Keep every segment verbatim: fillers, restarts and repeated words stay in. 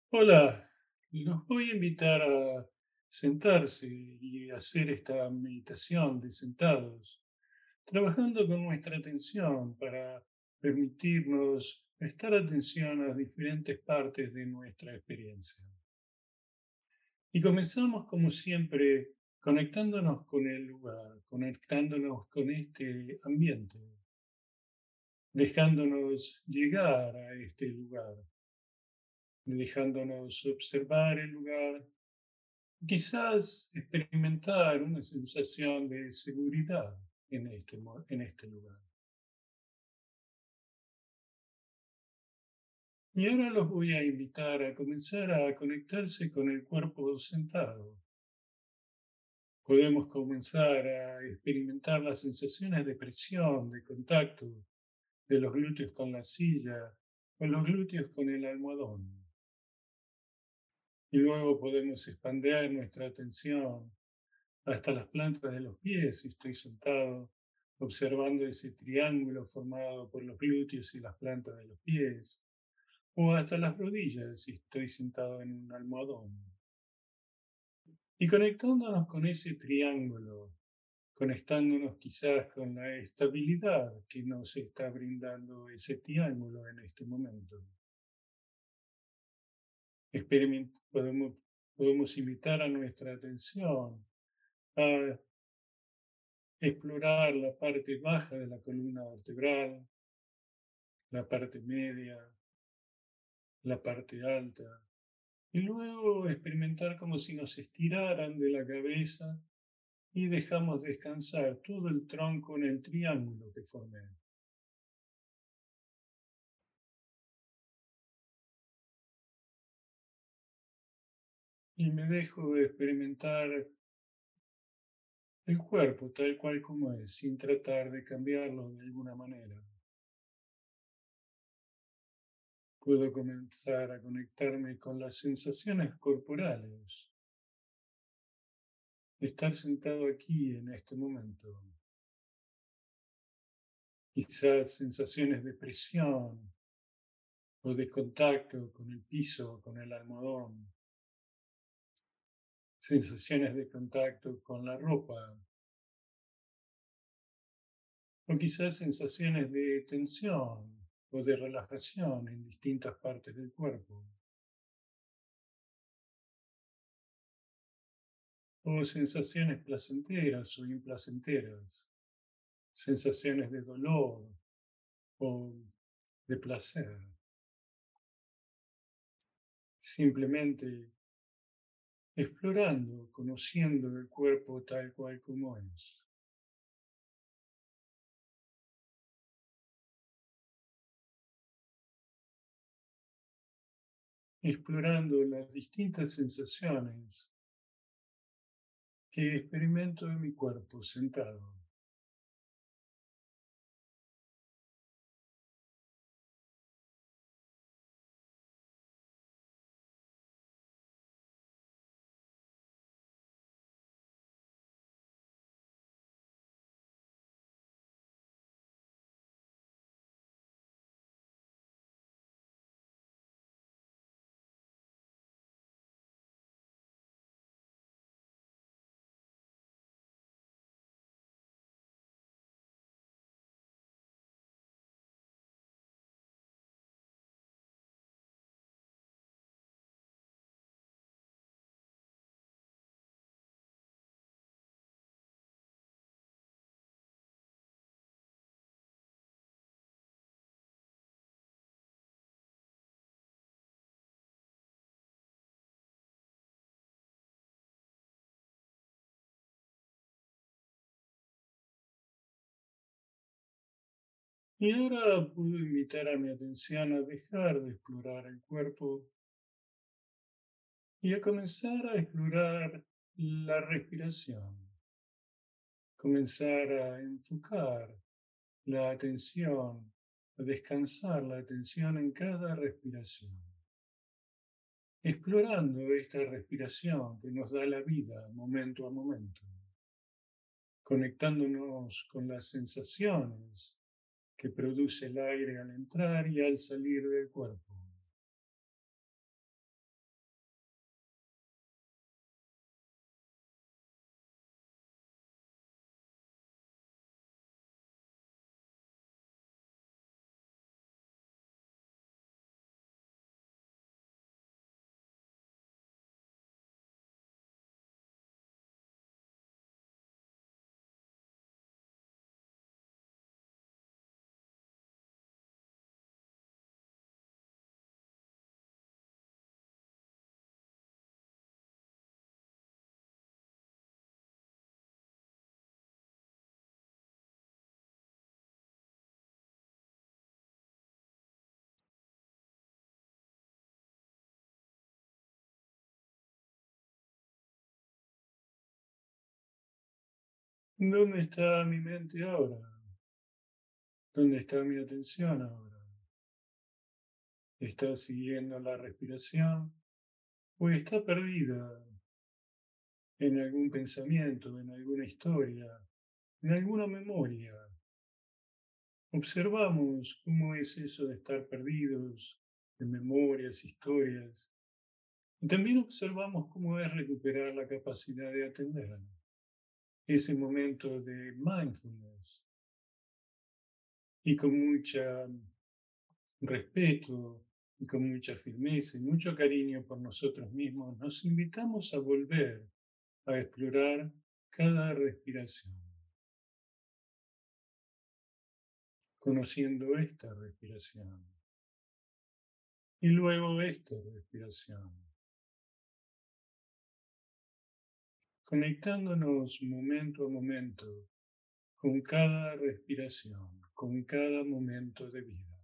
Hola, los voy a invitar a sentarse y hacer esta meditación de sentados, trabajando con nuestra atención para permitirnos prestar atención a diferentes partes de nuestra experiencia. Y comenzamos como siempre conectándonos con el lugar, conectándonos con este ambiente, dejándonos llegar a este lugar, dejándonos observar el lugar. Quizás experimentar una sensación de seguridad en este, mo- en este lugar. Y ahora los voy a invitar a comenzar a conectarse con el cuerpo sentado. Podemos comenzar a experimentar las sensaciones de presión, de contacto de los glúteos con la silla o los glúteos con el almohadón. Y luego podemos expandir nuestra atención hasta las plantas de los pies si estoy sentado, observando ese triángulo formado por los glúteos y las plantas de los pies, o hasta las rodillas si estoy sentado en un almohadón. Y conectándonos con ese triángulo, conectándonos quizás con la estabilidad que nos está brindando ese triángulo en este momento. Experiment- podemos, podemos invitar a nuestra atención a explorar la parte baja de la columna vertebral, la parte media, la parte alta, y luego experimentar como si nos estiraran de la cabeza y dejamos descansar todo el tronco en el triángulo que formé. Y me dejo experimentar el cuerpo tal cual como es, sin tratar de cambiarlo de alguna manera. Puedo comenzar a conectarme con las sensaciones corporales, estar sentado aquí en este momento. Quizás sensaciones de presión o de contacto con el piso, con el almohadón, sensaciones de contacto con la ropa, o quizás sensaciones de tensión o de relajación en distintas partes del cuerpo, o sensaciones placenteras o implacenteras, sensaciones de dolor o de placer. Simplemente explorando, conociendo el cuerpo tal cual como es. Explorando las distintas sensaciones que experimento en mi cuerpo sentado. Y ahora puedo invitar a mi atención a dejar de explorar el cuerpo y a comenzar a explorar la respiración. Comenzar a enfocar la atención, a descansar la atención en cada respiración. Explorando esta respiración que nos da la vida momento a momento. Conectándonos con las sensaciones que produce el aire al entrar y al salir del cuerpo. ¿Dónde está mi mente ahora? ¿Dónde está mi atención ahora? ¿Está siguiendo la respiración o está perdida en algún pensamiento, en alguna historia, en alguna memoria? Observamos cómo es eso de estar perdidos en memorias, historias. Y también observamos cómo es recuperar la capacidad de atender ese momento de mindfulness y con mucha respeto y con mucha firmeza y mucho cariño por nosotros mismos, nos invitamos a volver a explorar cada respiración, conociendo esta respiración y luego esta respiración, conectándonos momento a momento con cada respiración, con cada momento de vida.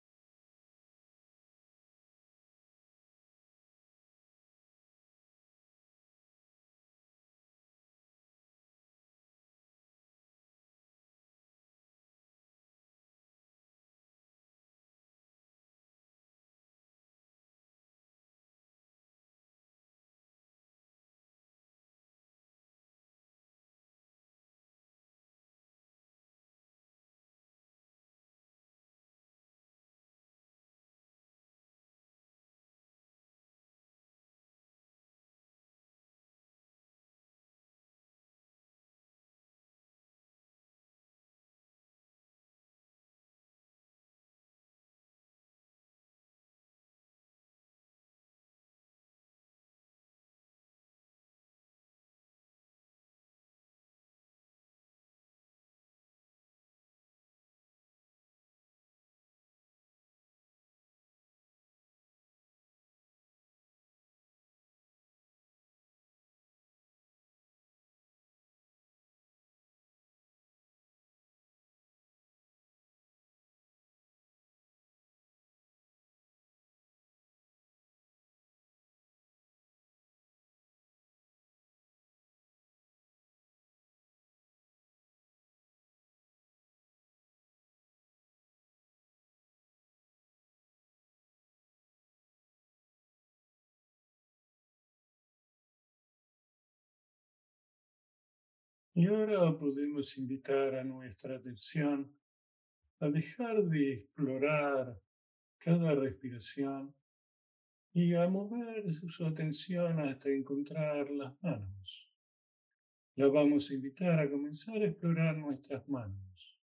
Y ahora podemos invitar a nuestra atención a dejar de explorar cada respiración y a mover su atención hasta encontrar las manos. La vamos a invitar a comenzar a explorar nuestras manos.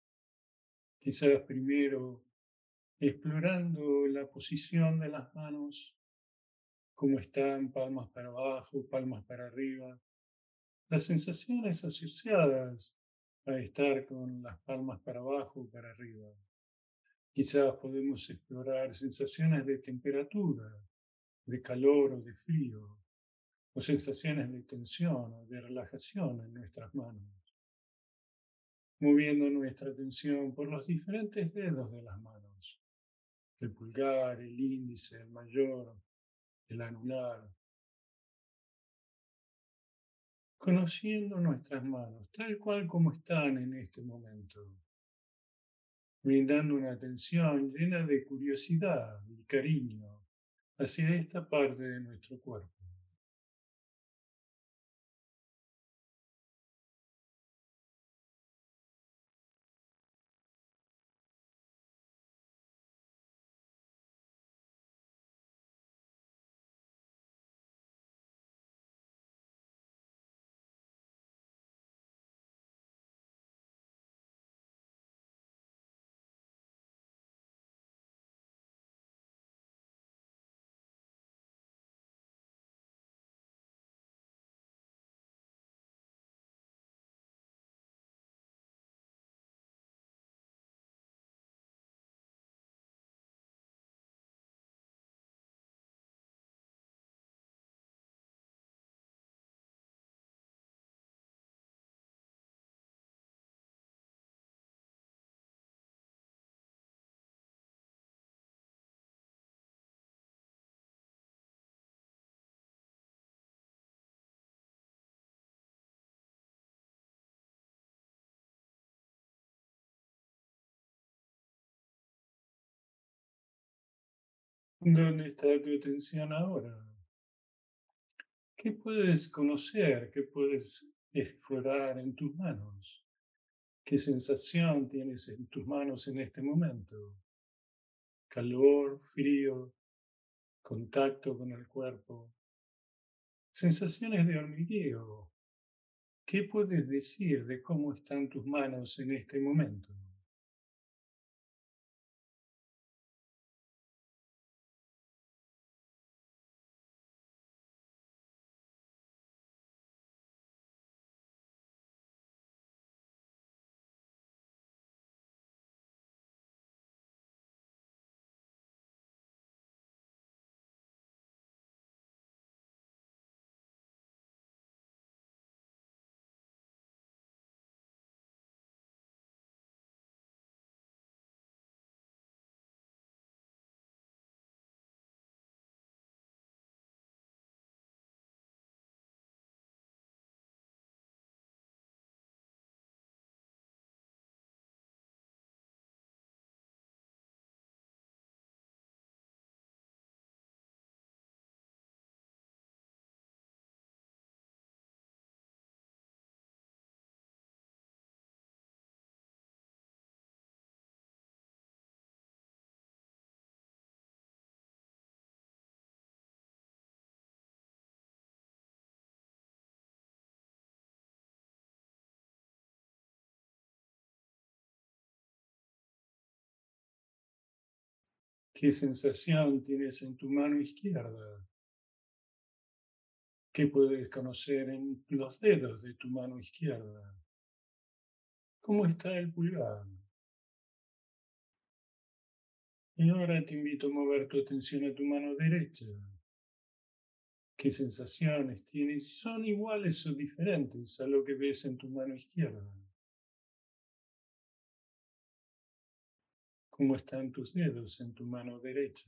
Quizás primero explorando la posición de las manos, cómo están, palmas para abajo, palmas para arriba, las sensaciones asociadas a estar con las palmas para abajo o para arriba. Quizás podemos explorar sensaciones de temperatura, de calor o de frío, o sensaciones de tensión o de relajación en nuestras manos, moviendo nuestra atención por los diferentes dedos de las manos, el pulgar, el índice, el mayor, el anular, conociendo nuestras manos tal cual como están en este momento, brindando una atención llena de curiosidad y cariño hacia esta parte de nuestro cuerpo. ¿Dónde está tu atención ahora? ¿Qué puedes conocer? ¿Qué puedes explorar en tus manos? ¿Qué sensación tienes en tus manos en este momento? Calor, frío, contacto con el cuerpo, sensaciones de hormigueo. ¿Qué puedes decir de cómo están tus manos en este momento? ¿Qué sensación tienes en tu mano izquierda? ¿Qué puedes conocer en los dedos de tu mano izquierda? ¿Cómo está el pulgar? Y ahora te invito a mover tu atención a tu mano derecha. ¿Qué sensaciones tienes? ¿Son iguales o diferentes a lo que ves en tu mano izquierda? ¿Cómo están tus dedos en tu mano derecha?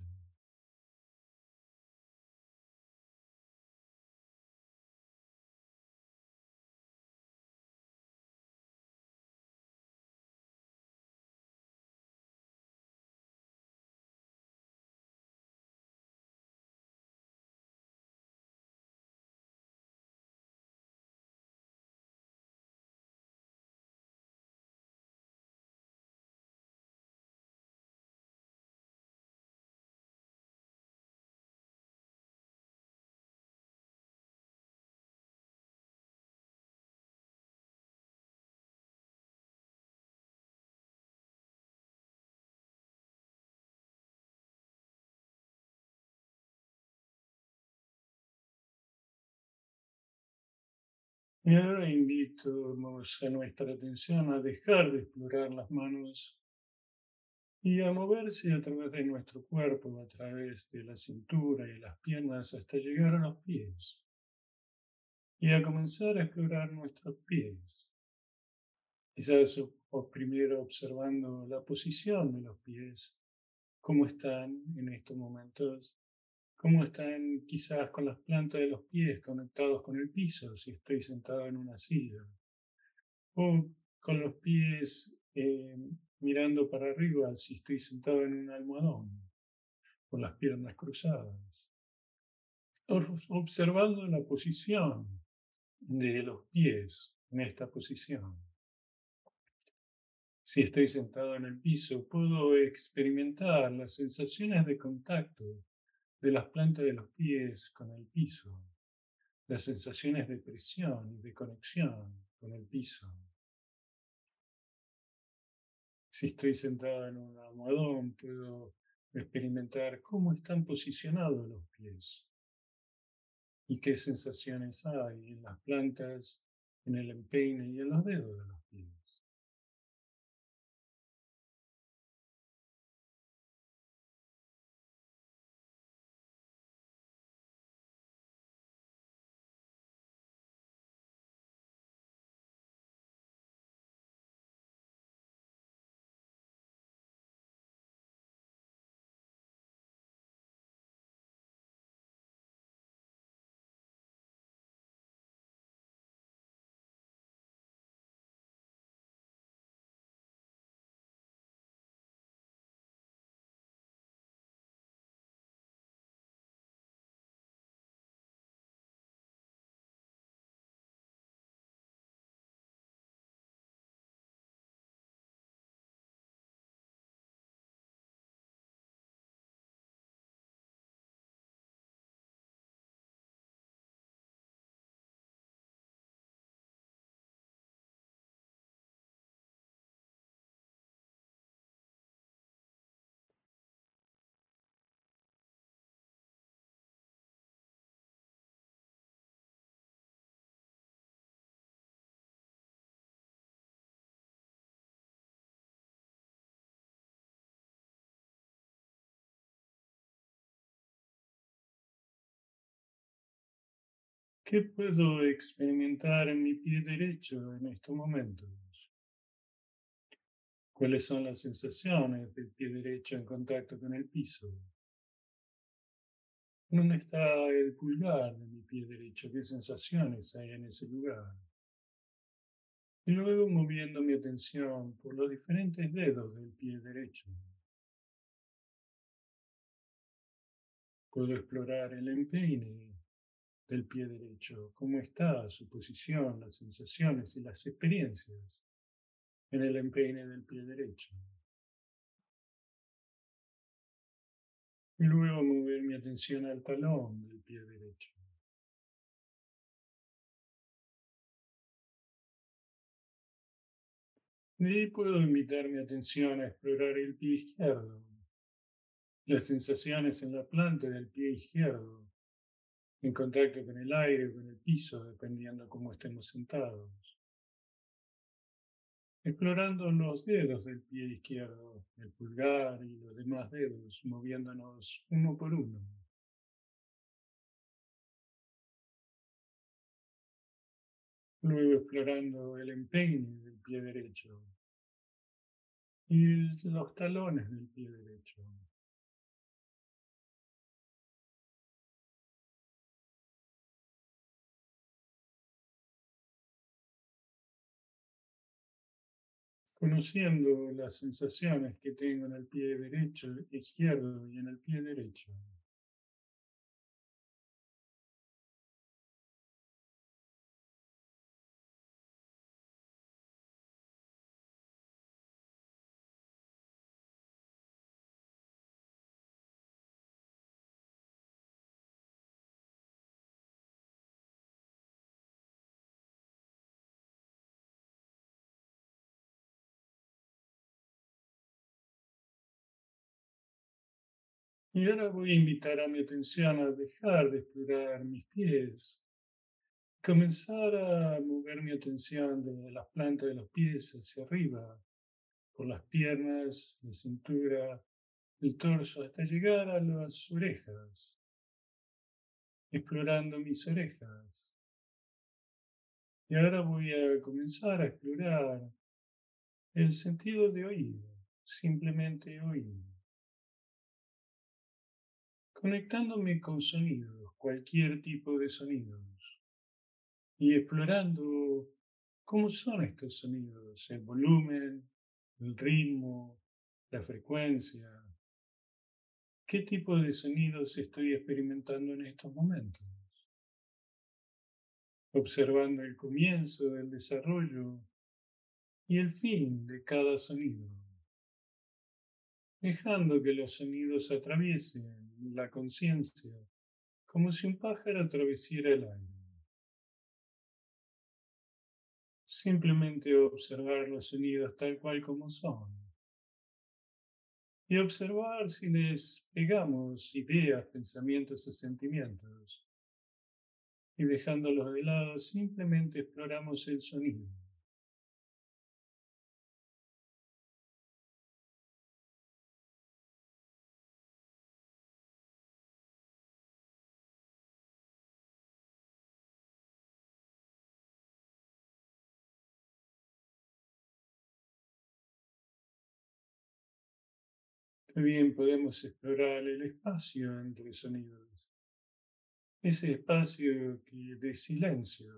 Y ahora invitamos a nuestra atención a dejar de explorar las manos y a moverse a través de nuestro cuerpo, a través de la cintura y las piernas hasta llegar a los pies. Y a comenzar a explorar nuestros pies. Quizás o- o primero observando la posición de los pies, cómo están en estos momentos, cómo están quizás con las plantas de los pies conectados con el piso, si estoy sentado en una silla, o con los pies eh, mirando para arriba, si estoy sentado en un almohadón, con las piernas cruzadas, Ob- observando la posición de los pies en esta posición. Si estoy sentado en el piso, puedo experimentar las sensaciones de contacto de las plantas de los pies con el piso, las sensaciones de presión y de conexión con el piso. Si estoy sentado en un almohadón, puedo experimentar cómo están posicionados los pies y qué sensaciones hay en las plantas, en el empeine y en los dedos de los pies. ¿Qué puedo experimentar en mi pie derecho en estos momentos? ¿Cuáles son las sensaciones del pie derecho en contacto con el piso? ¿Dónde está el pulgar de mi pie derecho? ¿Qué sensaciones hay en ese lugar? Y luego moviendo mi atención por los diferentes dedos del pie derecho, puedo explorar el empeine del pie derecho, cómo está su posición, las sensaciones y las experiencias en el empeine del pie derecho. Y luego mover mi atención al talón del pie derecho. De ahí puedo invitar mi atención a explorar el pie izquierdo, las sensaciones en la planta del pie izquierdo, en contacto con el aire o con el piso, dependiendo cómo estemos sentados. Explorando los dedos del pie izquierdo, el pulgar y los demás dedos, moviéndonos uno por uno. Luego explorando el empeine del pie derecho y los talones del pie derecho. Conociendo las sensaciones que tengo en el pie derecho, izquierdo y en el pie derecho. Y ahora voy a invitar a mi atención a dejar de explorar mis pies, comenzar a mover mi atención desde las plantas de los pies hacia arriba, por las piernas, la cintura, el torso, hasta llegar a las orejas, explorando mis orejas. Y ahora voy a comenzar a explorar el sentido de oído, simplemente oír, conectándome con sonidos, cualquier tipo de sonidos, y explorando cómo son estos sonidos, el volumen, el ritmo, la frecuencia, qué tipo de sonidos estoy experimentando en estos momentos, observando el comienzo del desarrollo y el fin de cada sonido, dejando que los sonidos atraviesen la conciencia como si un pájaro atravesara el aire. Simplemente observar los sonidos tal cual como son y observar si les pegamos ideas, pensamientos o sentimientos. Y dejándolos de lado, simplemente exploramos el sonido. También podemos explorar el espacio entre sonidos, ese espacio que, de silencio.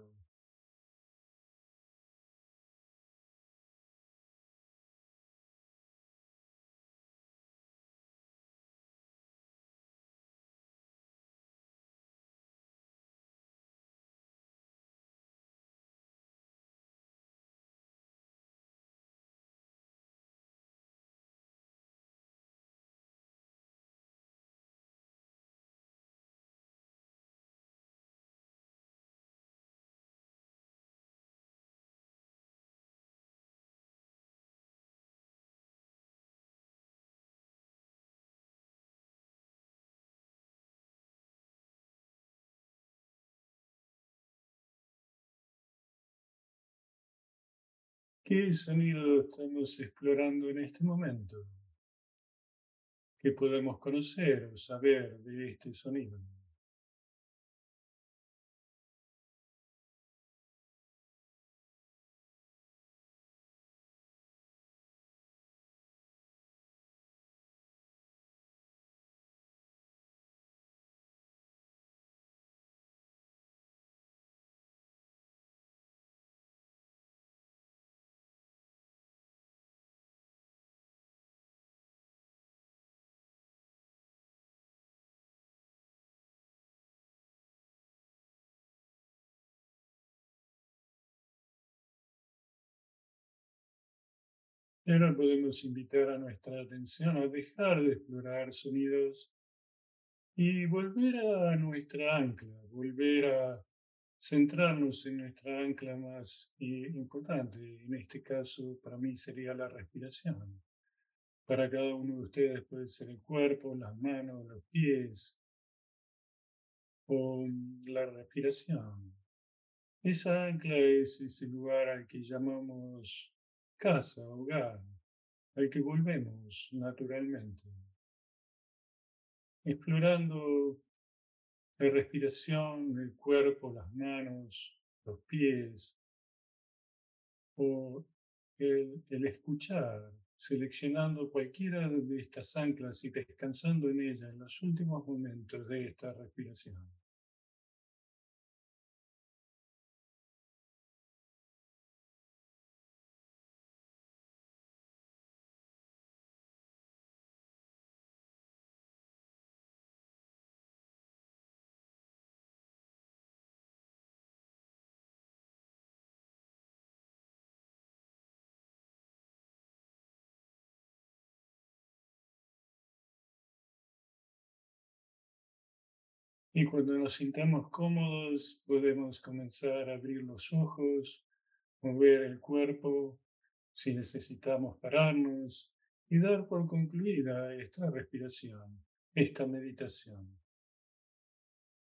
¿Qué sonido estamos explorando en este momento? ¿Qué podemos conocer o saber de este sonido? Y ahora podemos invitar a nuestra atención a dejar de explorar sonidos y volver a nuestra ancla, volver a centrarnos en nuestra ancla más eh, importante. En este caso, para mí sería la respiración. Para cada uno de ustedes puede ser el cuerpo, las manos, los pies o mm, la respiración. Esa ancla es ese lugar al que llamamos casa, hogar, al que volvemos naturalmente, explorando la respiración, el cuerpo, las manos, los pies, o el, el escuchar, seleccionando cualquiera de estas anclas y descansando en ellas en los últimos momentos de esta respiración. Y cuando nos sintamos cómodos, podemos comenzar a abrir los ojos, mover el cuerpo, si necesitamos pararnos y dar por concluida esta respiración, esta meditación.